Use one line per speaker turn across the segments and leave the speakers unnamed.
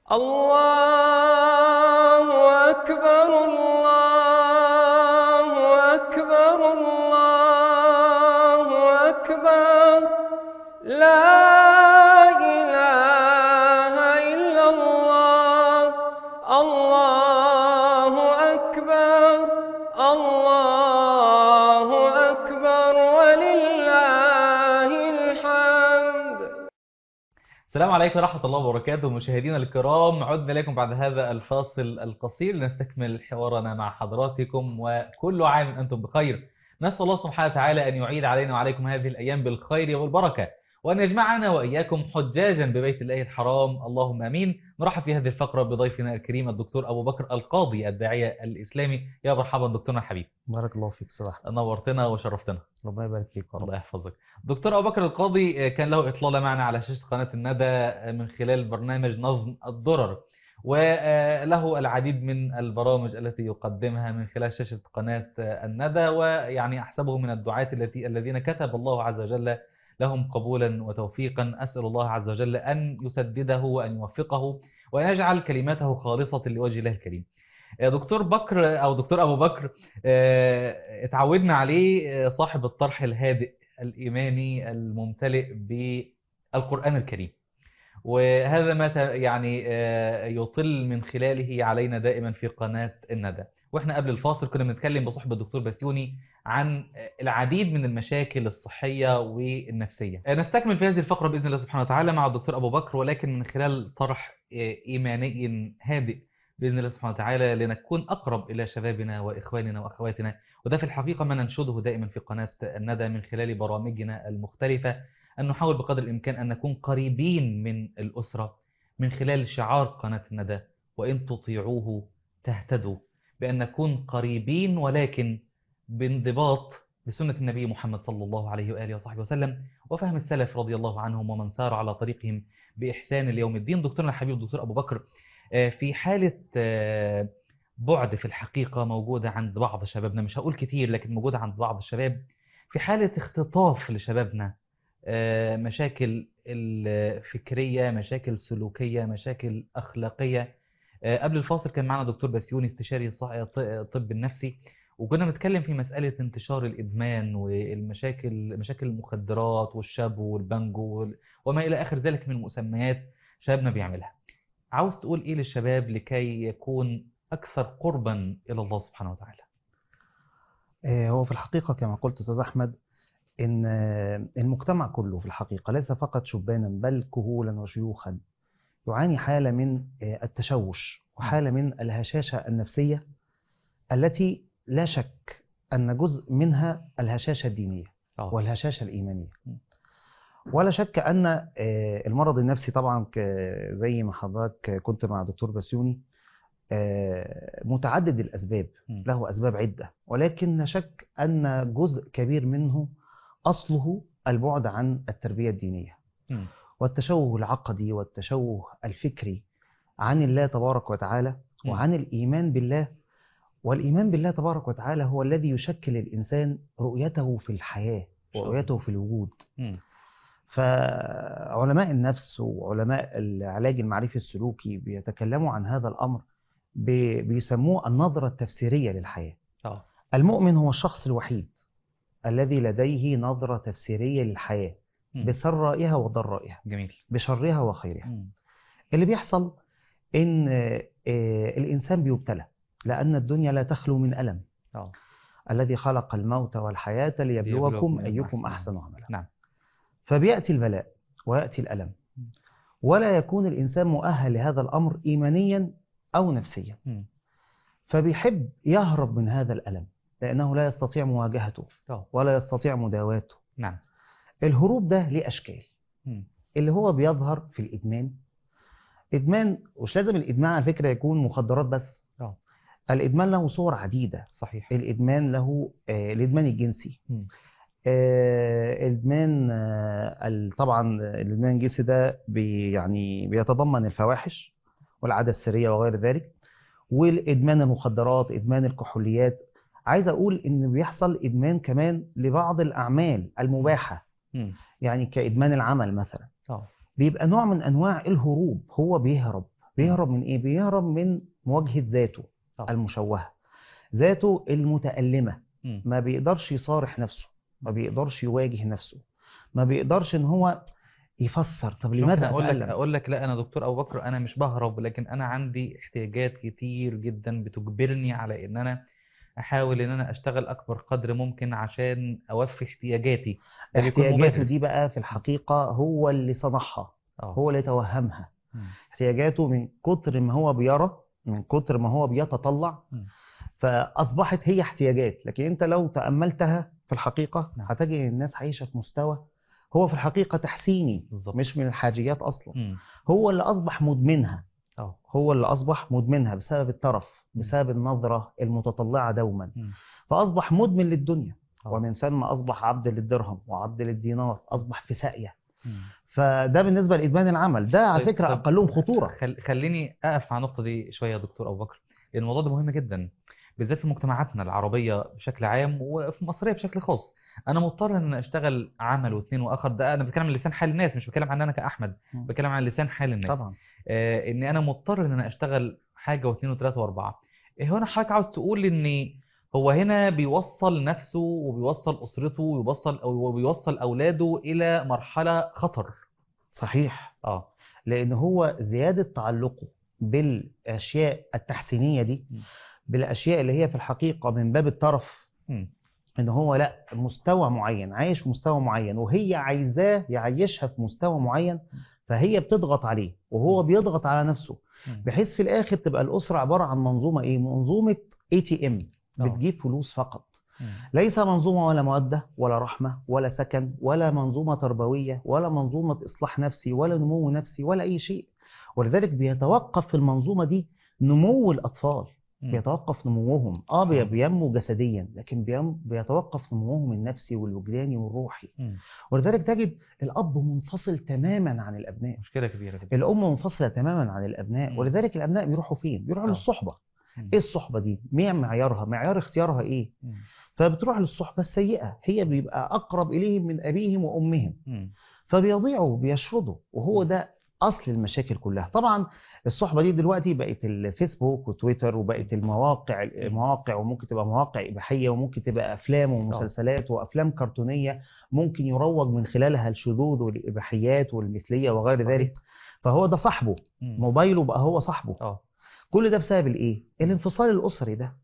الله أكبر الله أكبر الله أكبر لا إله إلا الله الله أكبر الله أكبر ولله الحمد.
السلام عليكم ورحمة الله وبركاته مشاهدينا الكرام، عدنا لكم بعد هذا الفاصل القصير لنستكمل حوارنا مع حضراتكم، وكل عام أنتم بخير. نسأل الله سبحانه وتعالى أن يعيد علينا وعليكم هذه الأيام بالخير والبركة، وأن يجمعنا وإياكم حجاجا ببيت الله الحرام، اللهم آمين. نرحب في هذه الفقرة بضيفنا الكريم الدكتور أبو بكر القاضي الداعية الإسلامي. يا مرحبا دكتورنا الحبيب،
بارك الله فيك صراحة.
نورتنا وشرفتنا.
ربنا يبارك فيك يا رب.
الله يحفظك. دكتور أبو بكر القاضي كان له إطلالة معنا على شاشة قناة الندى من خلال برنامج نظم الدرر، وله العديد من البرامج التي يقدمها من خلال شاشة قناة الندى، ويعني أحسبه من الدعاة الذين كتب الله عز وجل لهم قبولا وتوفيقا. أسأل الله عز وجل أن يسدده وأن يوفقه وأن يجعل كلماته خالصة لوجه الله الكريم. دكتور بكر أو دكتور أبو بكر، اتعودنا عليه صاحب الطرح الهادئ الإيماني الممتلئ بالقرآن الكريم، وهذا ما يعني يطل من خلاله علينا دائما في قناة الندى. واحنا قبل الفاصل كنا بنتكلم بصحبة الدكتور بسيوني عن العديد من المشاكل الصحية والنفسية. نستكمل في هذه الفقرة بإذن الله سبحانه وتعالى مع الدكتور أبو بكر، ولكن من خلال طرح إيماني هادئ بإذن الله سبحانه وتعالى، لنكون أقرب إلى شبابنا وإخواننا وأخواتنا. وده في الحقيقة ما ننشده دائما في قناة الندى من خلال برامجنا المختلفة، أن نحاول بقدر الإمكان أن نكون قريبين من الأسرة من خلال شعار قناة الندى: وإن تطيعوه تهتدوا، بأن نكون قريبين ولكن بانضباط بسنة النبي محمد صلى الله عليه وآله وصحبه وسلم، وفهم السلف رضي الله عنهم ومن سار على طريقهم بإحسان اليوم الدين. دكتورنا الحبيب الدكتور أبو بكر، في حالة بعد في الحقيقة موجودة عند بعض شبابنا، مش هقول كتير لكن موجودة عند بعض الشباب، في حالة اختطاف لشبابنا، مشاكل الفكرية، مشاكل سلوكية، مشاكل أخلاقية. قبل الفاصل كان معنا دكتور بسيوني استشاري الطب النفسي، وكنا بنتكلم في مسألة انتشار الإدمان والمشاكل، مشاكل المخدرات والشاب والبانجو وما إلى آخر ذلك من مسميات شبابنا بيعملها. عاوز تقول إيه للشباب لكي يكون أكثر قربا إلى الله سبحانه وتعالى؟
هو في الحقيقة كما قلت أستاذ أحمد، إن المجتمع كله في الحقيقة ليس فقط شبانا بل كهولا وشيوخا يعاني حالة من التشوش وحالة من الهشاشة النفسية، التي لا شك أن جزء منها الهشاشة الدينية والهشاشة الإيمانية. ولا شك أن المرض النفسي طبعا زي ما حضرتك كنت مع دكتور بسيوني متعدد الأسباب، له أسباب عدة، ولكن لا شك أن جزء كبير منه أصله البعد عن التربية الدينية والتشوه العقدي والتشوه الفكري عن الله تبارك وتعالى وعن الإيمان بالله. والإيمان بالله تبارك وتعالى هو الذي يشكل الإنسان رؤيته في الحياة ورؤيته في الوجود. فعلماء النفس وعلماء العلاج المعرفي السلوكي بيتكلموا عن هذا الأمر، بيسموه النظرة التفسيرية للحياة. المؤمن هو الشخص الوحيد الذي لديه نظرة تفسيرية للحياة بسرائها وضرائها، جميل، بشرها وخيرها. اللي بيحصل إن الإنسان بيبتلى، لأن الدنيا لا تخلو من ألم. الذي خلق الموت والحياة ليبلوكم أيكم أحسن عملا.
نعم.
فبيأتي البلاء ويأتي الألم، ولا يكون الإنسان مؤهل لهذا الأمر إيمانيا أو نفسيا، فبيحب يهرب من هذا الألم لأنه لا يستطيع مواجهته ولا يستطيع مداواته.
نعم.
الهروب ده ليه أشكال، اللي هو بيظهر في الإدمان. إدمان مش لازم الإدمان على فكرة يكون مخدرات بس. الإدمان له صور عديدة.
صحيح.
الإدمان له الإدمان الجنسي. الإدمان طبعا الإدمان الجنسي ده يعني بيتضمن الفواحش والعادة السرية وغير ذلك، والإدمان المخدرات، إدمان الكحوليات. عايز أقول إن بيحصل إدمان كمان لبعض الأعمال المباحة، يعني كإدمان العمل مثلا. بيبقى نوع من أنواع الهروب، هو بيهرب بيهرب من ايه؟ بيهرب من مواجهة ذاته المشوهة، ذاته المتألمة. ما بيقدرش يصارح نفسه، ما بيقدرش يواجه نفسه، ما بيقدرش ان هو يفسر طب لماذا أتألم.
اقول لك لا، انا دكتور ابو بكر انا مش بهرب، لكن انا عندي احتياجات كتير جدا بتجبرني على ان انا احاول ان انا اشتغل اكبر قدر ممكن عشان اوفي احتياجاتي.
احتياجاته دي بقى في الحقيقة هو اللي صنعها، هو اللي توهمها. احتياجاته من كتر ما هو بيرى، من كتر ما هو بيتطلع، فأصبحت هي احتياجات. لكن انت لو تأملتها في الحقيقة هتجد الناس عايشة في مستوى هو في الحقيقة تحسيني بالزبط. مش من الحاجيات أصلا. هو اللي أصبح مدمنها، هو اللي أصبح مدمنها بسبب الترف، بسبب النظرة المتطلعة دوما. فأصبح مدمن للدنيا، ومن ثم أصبح عبد للدرهم وعبد للدينار، أصبح في ساقية. فده بالنسبة لإدمان العمل ده على فكرة أقلهم خطورة.
خليني أقف على النقطة دي شوية يا دكتور أبو بكر، لأن الموضوع ده مهم جدا بالذات في مجتمعاتنا العربية بشكل عام وفي المصرية بشكل خاص. أنا مضطر إن أشتغل عمل واثنين وآخر. ده أنا بتكلم عن لسان حال الناس، مش بتكلم عن أنا كأحمد، بتكلم عن لسان حال الناس.
طبعا.
إن أنا مضطر إن أنا أشتغل حاجة واثنين وثلاثة وأربعة. هنا حضرتك عاوز تقول إن هو هنا بيوصل نفسه وبيوصل أسرته وبيوصل أولاده إلى مرحلة خطر.
صحيح. لأن هو زيادة تعلقه بالأشياء التحسينية دي، بالأشياء اللي هي في الحقيقة من باب الترف، إن هو لا مستوى معين، عايش في مستوى معين وهي عايزاه يعيشها في مستوى معين، فهي بتضغط عليه وهو بيضغط على نفسه، بحيث في الآخر تبقى الأسرة عبارة عن منظومة إيه؟ منظومة ATM بتجيب فلوس فقط. ليس منظومة ولا مودة ولا رحمة ولا سكن ولا منظومة تربوية ولا منظومة إصلاح نفسي ولا نمو نفسي ولا أي شيء. ولذلك بيتوقف في المنظومة دي نمو الأطفال، بيتوقف نموهم. بينمو جسديا، لكن بيتوقف نموهم النفسي والوجداني والروحي. ولذلك تجد الأب منفصل تماما عن الأبناء.
مشكلة كبيرة جدا.
الأم منفصلة تماما عن الأبناء. ولذلك الأبناء بيروحوا فين؟ بيروحوا للصحبة. إيه الصحبة دي؟ معيارها، معيار اختيارها إيه؟ فبتروح للصحبة السيئة، هي بيبقى أقرب إليهم من أبيهم وأمهم، فبيضيعوا بيشردوا. وهو ده أصل المشاكل كلها. طبعا الصحبة دي دلوقتي بقت الفيسبوك وتويتر، وبقت المواقع وممكن تبقى مواقع إباحية، وممكن تبقى أفلام ومسلسلات وأفلام كرتونية ممكن يروج من خلالها الشذوذ والإباحيات والمثلية وغير ذلك. فهو ده صاحبه، موبايله بقى هو صاحبه. كل ده بسبب الإيه؟ الانفصال الأسري ده،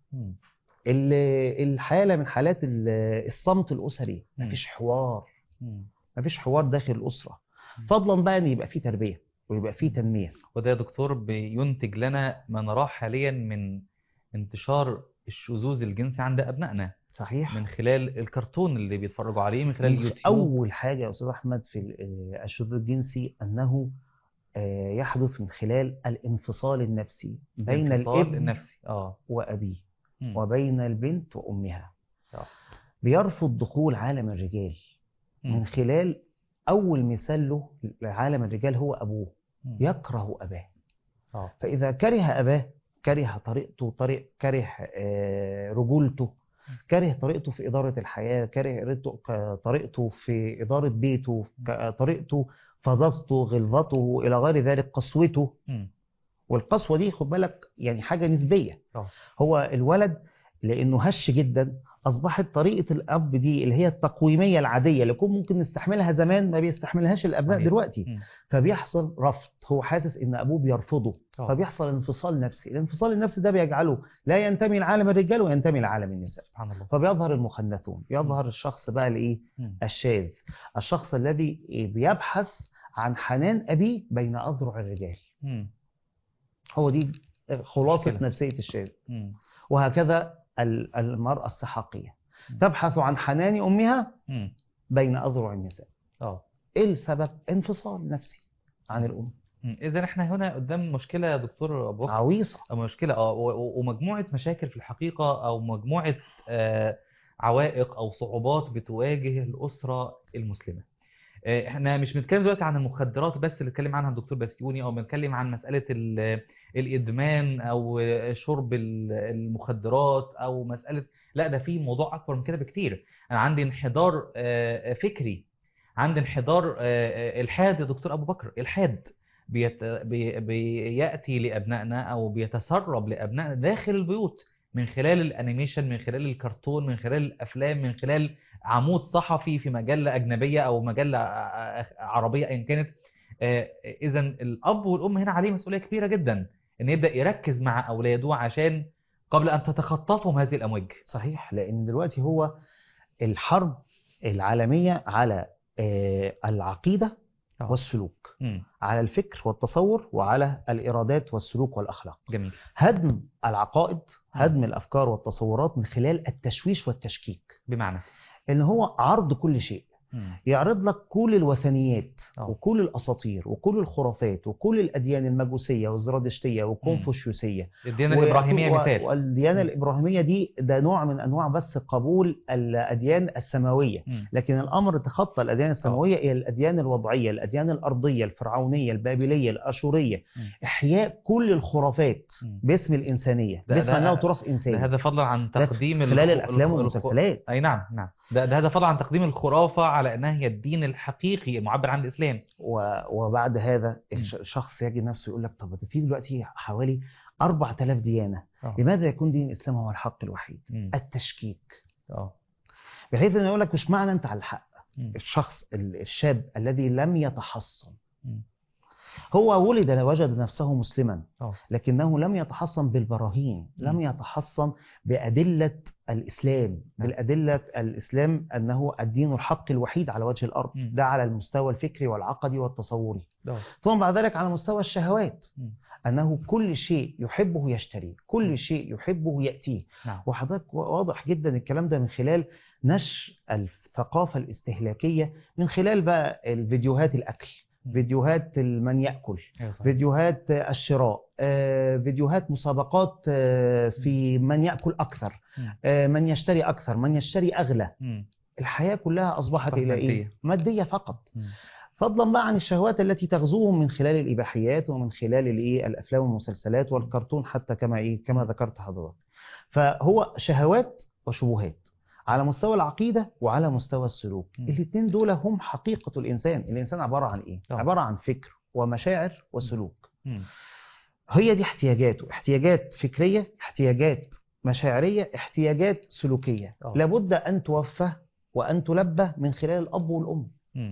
الحالة من حالات الصمت الأسري. مفيش حوار، مفيش حوار داخل الأسرة، فضلا بقى أن يبقى فيه تربية ويبقى فيه تنمية.
وده يا دكتور بينتج لنا ما نراه حاليا من انتشار الشذوذ الجنسي عند أبنائنا.
صحيح.
من خلال الكرتون اللي بيتفرجوا عليه، من خلال اليوتيوب.
أول حاجة يا أستاذ أحمد في الشذوذ الجنسي أنه يحدث من خلال الانفصال النفسي بين الابن وأبيه، وبين البنت وأمها. بيرفض دخول عالم الرجال من خلال أول مثال له لعالم الرجال هو أبوه. يكره أباه. فإذا كره أباه، كره طريقته، كره رجولته، كره طريقته في إدارة الحياة، كره طريقته في إدارة بيته، طريقته فظاظته، غلظته إلى غير ذلك، قسوته. والقسوة دي خد بالك يعني حاجة نسبية. هو الولد لأنه هش جدا، أصبحت طريقة الأب دي اللي هي التقويمية العادية اللي كون ممكن نستحملها زمان ما بيستحملهاش الأبناء دلوقتي. فبيحصل رفض، هو حاسس إن أبوه بيرفضه، فبيحصل انفصال نفسي. الانفصال النفسي ده بيجعله لا ينتمي لعالم الرجال وينتمي لعالم النساء.
سبحان الله.
فبيظهر المخنثون، يظهر الشخص بقى الإيه؟ الشاذ، الشخص الذي بيبحث عن حنان أبيه بين أذرع الرجال. هو دي خلاصة نفسية الشاذ. وهكذا المرأة السحاقية تبحث عن حنان أمها بين أذرع النساء. إيه السبب؟ انفصال نفسي عن الأم.
إذا إحنا هنا قدام مشكلة يا دكتور أبو بكر،
عويصة،
مشكلة ومجموعة مشاكل في الحقيقة، أو مجموعة عوائق أو صعوبات بتواجه الأسرة المسلمة. احنا مش بنتكلم دلوقتي عن المخدرات بس اللي اتكلم عنها الدكتور بسيوني، او بنتكلم عن مسألة الادمان او شرب المخدرات او مسألة، لا ده في موضوع اكبر من كده بكتير. انا عندي انحدار فكري، عندي انحدار الحاد يا دكتور ابو بكر. الحاد بيأتي لأبنائنا أو بيتسرب لأبنائنا داخل البيوت من خلال الأنيميشن، من خلال الكرتون، من خلال الأفلام، من خلال عمود صحفي في مجلة أجنبية أو مجلة عربية أيا كانت. إذا الأب والأم هنا عليه مسؤولية كبيرة جدا إن يبدأ يركز مع أولاده عشان قبل أن تتخطفهم هذه الأمواج.
صحيح، لأن دلوقتي هو الحرب العالمية على العقيدة والسلوك، على الفكر والتصور، وعلى الإرادات والسلوك والأخلاق.
جميل.
هدم العقائد، هدم الأفكار والتصورات من خلال التشويش والتشكيك،
بمعنى
إن هو عرض كل شيء، يعرض لك كل الوثنيات وكل الأساطير وكل الخرافات وكل الأديان المجوسية والزرادشتية والكونفوشيوسية.
الديانة الإبراهيمية مثال.
والديانة الإبراهيمية دي ده نوع من أنواع بس قبول الأديان السماوية، لكن الأمر تخطى الأديان السماوية إلى الأديان الوضعية، الأديان الأرضية، الفرعونية، البابلية، الأشورية. إحياء كل الخرافات باسم الإنسانية، باسم أنه تراث إنساني.
هذا فضلا عن تقديم
خلال الأفلام والمسلسلات.
أي نعم. ده هذا فضلا عن تقديم الخرافة على أنها هي الدين الحقيقي المعبر عن الإسلام.
وبعد هذا الشخص يجد نفسه يقول لك طب في دلوقتي حوالي 4000 ديانة، لماذا يكون دين الإسلام هو الحق الوحيد؟ التشكيك. بحيث أنه يقول لك مش معنى أنت على الحق. الشخص الشاب الذي لم يتحصن، هو ولد وجد نفسه مسلما، لكنه لم يتحصن بالبراهين، لم يتحصن بأدلة الإسلام، بالأدلة الإسلام أنه الدين الحق الوحيد على وجه الأرض. ده على المستوى الفكري والعقدي والتصوري. ثم بعد ذلك على مستوى الشهوات، أنه كل شيء يحبه يشتري، كل شيء يحبه يأتيه. وحضرتك واضح جدا الكلام ده من خلال نشر الثقافة الاستهلاكية، من خلال بقى الفيديوهات الأكل، فيديوهات من يأكل، فيديوهات الشراء، فيديوهات مسابقات في من يأكل أكثر، من يشتري أكثر، من يشتري أغلى. الحياة كلها أصبحت إلى إيه؟ مادية فقط. فضلا بقى عن الشهوات التي تغزوهم من خلال الإباحيات ومن خلال الأفلام والمسلسلات والكرتون حتى كما ذكرت حضرتك. فهو شهوات وشبهات على مستوى العقيدة وعلى مستوى السلوك. الاثنين دول هم حقيقة الإنسان. الإنسان عبارة عن إيه؟ عبارة عن فكر ومشاعر وسلوك. هي دي احتياجاته، احتياجات فكرية، احتياجات مشاعرية، احتياجات سلوكية. لابد أن توفى وأن تلبى من خلال الأب والأم.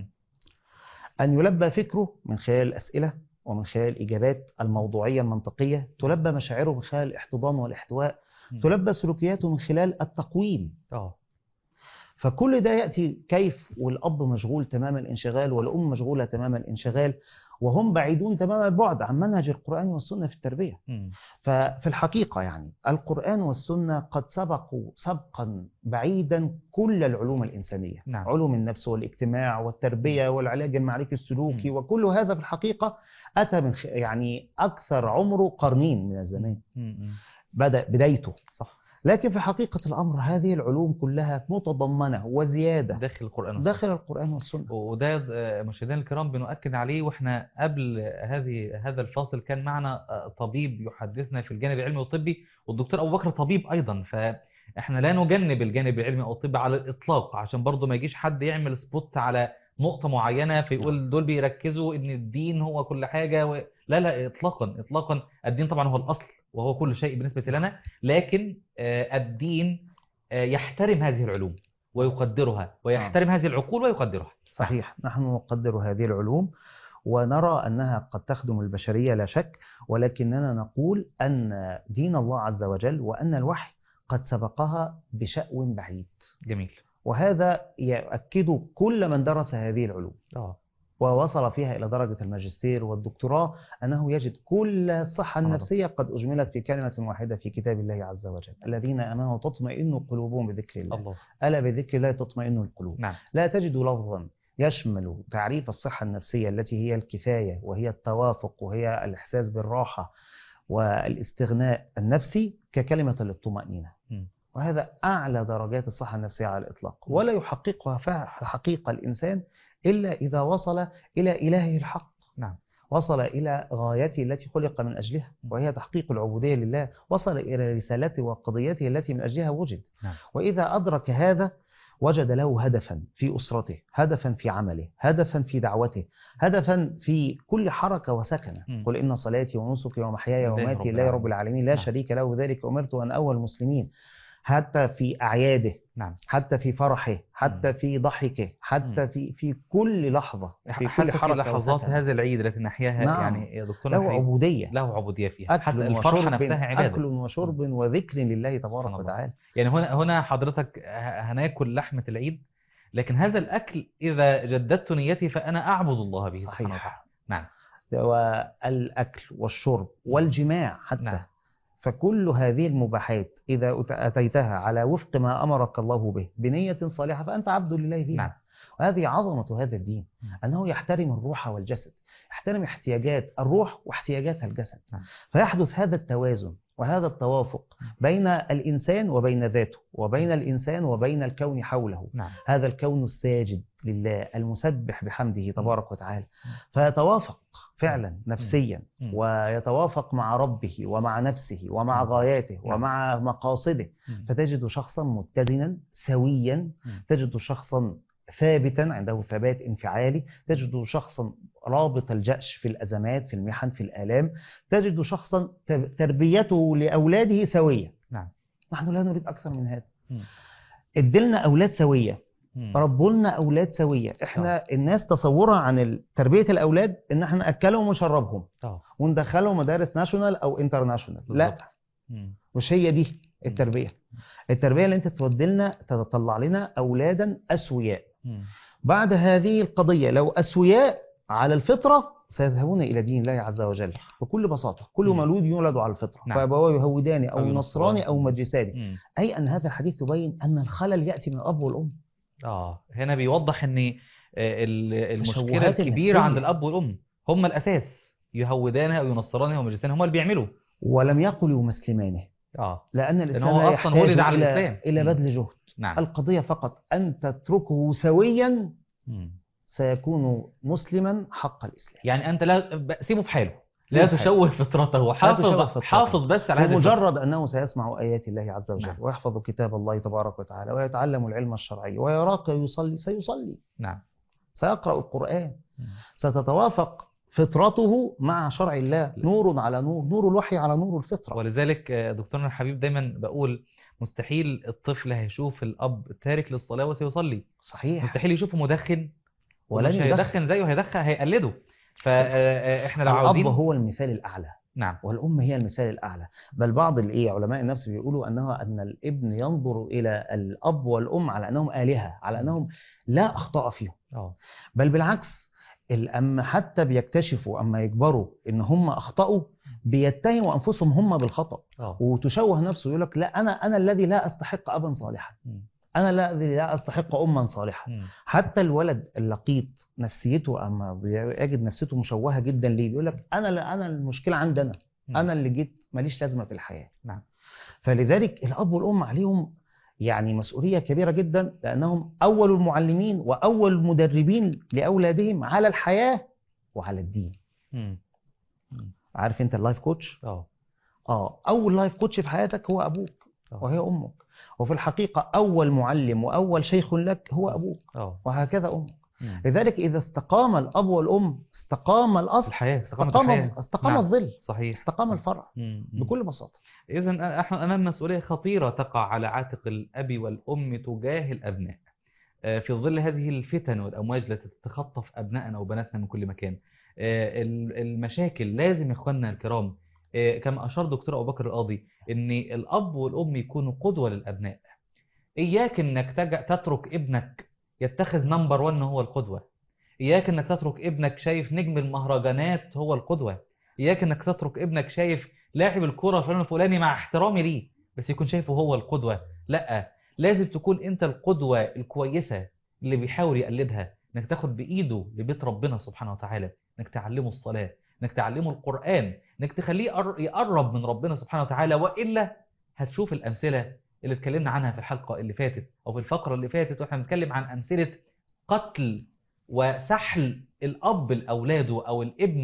أن يلبى فكره من خلال الأسئلة ومن خلال الإجابات الموضوعية المنطقية، تلبى مشاعره من خلال الاحتضان والاحتواء، تلبى سلوكياته من خلال التقويم. فكل ده يأتي كيف والأب مشغول تمام الانشغال والأم مشغولة تمام الانشغال، وهم بعيدون تمام البعد عن منهج القرآن والسنة في التربية. ففي الحقيقة يعني القرآن والسنة قد سبقوا سبقا بعيدا كل العلوم الإنسانية. علوم النفس والاجتماع والتربية والعلاج المعرفي السلوكي، وكل هذا في الحقيقة أتى من يعني أكثر عمره قرنين من الزمان. بدأ بدايته صح، لكن في حقيقة الأمر هذه العلوم كلها متضمنة وزيادة داخل القرآن والسنة.
وده مشاهدينا الكرام بنؤكد عليه. وإحنا قبل هذا الفاصل كان معنا طبيب يحدثنا في الجانب العلمي والطبي، والدكتور أبو بكر طبيب أيضا. فإحنا لا نجنب الجانب العلمي أو الطبي على الإطلاق، عشان برضو ما يجيش حد يعمل سبوت على نقطة معينة فيقول دول بيركزوا إن الدين هو كل حاجة. لا إطلاقا. الدين طبعا هو الأصل وهو كل شيء بالنسبة لنا، لكن الدين يحترم هذه العلوم ويقدرها، ويحترم هذه العقول ويقدرها.
صحيح، نحن نقدر هذه العلوم ونرى أنها قد تخدم البشرية لا شك، ولكننا نقول أن دين الله عز وجل وأن الوحي قد سبقها بشأو بعيد.
جميل.
وهذا يؤكد كل من درس هذه العلوم ووصل فيها إلى درجة الماجستير والدكتوراه، أنه يجد كل الصحة النفسية قد أجملت في كلمة واحدة في كتاب الله عز وجل: الذين آمنوا تطمئن قلوبهم بذكر الله. ألا بذكر الله تطمئن القلوب. لا تجد لفظا يشمل تعريف الصحة النفسية التي هي الكفاية وهي التوافق وهي الإحساس بالراحة والاستغناء النفسي ككلمة الطمأنينة. وهذا أعلى درجات الصحة النفسية على الإطلاق، ولا يحققها في الحقيقة الإنسان إلا إذا وصل إلى إلهه الحق. وصل إلى غايته التي خلق من أجلها، وهي تحقيق العبودية لله. وصل إلى رسالته وقضيته التي من أجلها وجد. وإذا أدرك هذا وجد له هدفا في أسرته، هدفا في عمله، هدفا في دعوته، هدفا في كل حركة وسكنة. قل إن صلاتي ونسكي ومحياي ومماتي لله رب العالمين لا شريك له بذلك أمرت وأنا أول المسلمين. حتى في أعياده، حتى في فرحه، حتى في ضحكه، حتى في كل لحظة، في كل حركة
في لحظات
وسكنة.
هذا العيد التي نحياها. يعني يا دكتور
له عبودية،
له عبودية فيها،
أكل
حتى الفرحة نفسها عبادة،
أكل وشرب وذكر لله تبارك وتعالى.
يعني هنا حضرتك هناكل لحمة العيد، لكن هذا الأكل إذا جددت نيتي فأنا أعبد الله به سبحانه وتعالى. نعم.
والأكل والشرب والجماع حتى. نعم. فكل هذه المباحات إذا أتيتها على وفق ما أمرك الله به بنية صالحة فأنت عبد لله فيها. نعم. وهذه عظمة هذا الدين، أنه يحترم الروح والجسد، يحترم احتياجات الروح واحتياجات الجسد. نعم. فيحدث هذا التوازن وهذا التوافق بين الإنسان وبين ذاته، وبين الإنسان وبين الكون حوله. نعم. هذا الكون الساجد لله المسبح بحمده تبارك وتعالى، فيتوافق فعلا نفسيا، ويتوافق مع ربه ومع نفسه ومع غاياته ومع مقاصده. فتجد شخصا متزنا سويا، تجد شخصا ثابتا عنده ثبات انفعالي، تجد شخصا رابط الجأش في الأزمات، في المحن، في الآلام، تجد شخصا تربيته لأولاده سوية. نعم. نحن لا نريد أكثر من هذا. ادلنا أولاد سوية، ربوا لنا أولاد سوية. إحنا الناس تصورها عن تربية الأولاد إن احنا نأكلهم ونشربهم وندخلهم مدارس ناشونال أو انترناشونال. لا، مش هي دي التربية. التربية اللي انت تودلنا تطلع لنا أولادا أسوياء. بعد هذه القضية لو أسوياء على الفطرة سيذهبون إلى دين الله عز وجل بكل بساطة. كل مولود يولد على الفطرة. نعم. فأبواه يهوداني أو نصراني أو مجساني. أي أن هذا الحديث يبين أن الخلل يأتي من الأب والأم.
هنا بيوضح أن المشكلة الكبيرة عند الأب والأم هم الأساس. يهودانه أو ينصرانه أو مجسانه هم اللي بيعملوا.
ولم يقل يمسلمانه. لأن الإسلام
لا يحتاج
إلى بذل جهد.
نعم.
القضية فقط أن تتركه سويا سيكون مسلما حق الإسلام.
يعني أنت لا سيبه في حاله، لا تشوه فطرته، حافظ بس على هذا.
مجرد أنه سيسمع آيات الله عز وجل. نعم. ويحفظ كتاب الله تبارك وتعالى ويتعلم العلم الشرعي ويراك يصلي سيصلي.
نعم.
سيقرأ القرآن. ستتوافق فطرته مع شرع الله. نور على نور، نور الوحي على نور الفطرة.
ولذلك دكتورنا الحبيب دايما بقول مستحيل الطفل هيشوف الأب تارك للصلاة وسيصلي.
صحيح.
مستحيل يشوفه مدخن ولن يدخن زيه، هيقلده. فاحنا لو عاوزين،
الأب هو المثال الأعلى.
نعم.
والأم هي المثال الأعلى. بل بعض علماء النفس بيقولوا أن الابن ينظر إلى الأب والأم على أنهم آلهة، على أنهم لا أخطاء فيهم. بل بالعكس، الأم حتى بيكتشفوا أما يكبروا إن هم أخطأوا بيتهموا أنفسهم هم بالخطأ. وتشوه نفسه، يقول لك لا، أنا الذي لا أستحق أبا صالحا، أنا الذي لا أستحق أما صالحة. حتى الولد اللقيط نفسيته أما بيجد نفسيته مشوهة جدا ليه، بيقول لك أنا المشكلة عندنا، أنا اللي جيت ماليش لازمة في الحياة.
نعم.
فلذلك الأب والأم عليهم يعني مسؤولية كبيرة جدا، لأنهم أول المعلمين وأول المدربين لأولادهم على الحياة وعلى الدين. عارف أنت اللايف كوتش؟ أول لايف كوتش في حياتك هو أبوك وهي أمك. وفي الحقيقة أول معلم وأول شيخ لك هو أبوك، وهكذا أمك. لذلك إذا استقام الأب والأم استقام الأصل،
الحياة
استقام
نعم.
الظل،
صحيح.
استقام الفرع. بكل بساطة.
إذن نحن أمام مسؤولية خطيرة تقع على عاتق الأب والأم تجاه الأبناء في ظل هذه الفتن والأمواج التي تتخطف أبنائنا وبناتنا من كل مكان. المشاكل لازم يا إخواننا الكرام كما أشار دكتور أبو بكر القاضي إن الأب والأم يكونوا قدوة للأبناء. إياك إنك تترك ابنك يتخذ نمبر 1 هو القدوة. إياك إنك تترك ابنك شايف نجم المهرجانات هو القدوة. إياك إنك تترك ابنك شايف لاعب الكرة فلان الفلاني مع احترامي ليه بس يكون شايفه هو القدوة. لا، لازم تكون أنت القدوة الكويسة اللي بيحاول يقلدها، إنك تاخد بإيده لبيت ربنا سبحانه وتعالى، إنك تعلمه الصلاة، إنك تعلمه القرآن، إنك تخليه يقرب من ربنا سبحانه وتعالى. وإلا هتشوف الأمثلة اللي اتكلمنا عنها في الحلقة اللي فاتت أو في الفقرة اللي فاتت، وإحنا بنتكلم عن أمثلة قتل وسحل الأب لأولاده أو الابن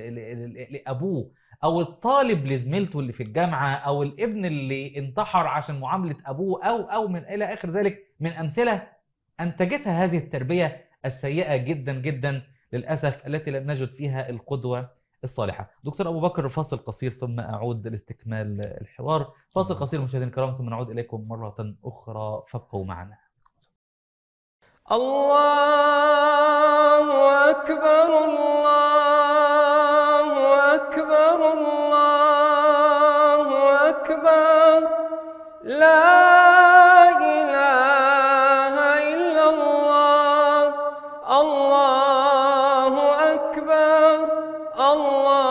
لأبوه أو الطالب لزميلته اللي في الجامعة أو الابن اللي انتحر عشان معاملة أبوه أو من إلى آخر ذلك من أمثلة أنتجتها هذه التربية السيئة جدا جدا للأسف، التي لم نجد فيها القدوة الصالحة. دكتور أبو بكر، فاصل قصير ثم أعود لاستكمال الحوار. فاصل قصير مشاهدينا الكرام ثم نعود إليكم مرة أخرى، فابقوا معنا.
الله أكبر الله أكبر الله أكبر، لا إله إلا الله. الله أكبر الله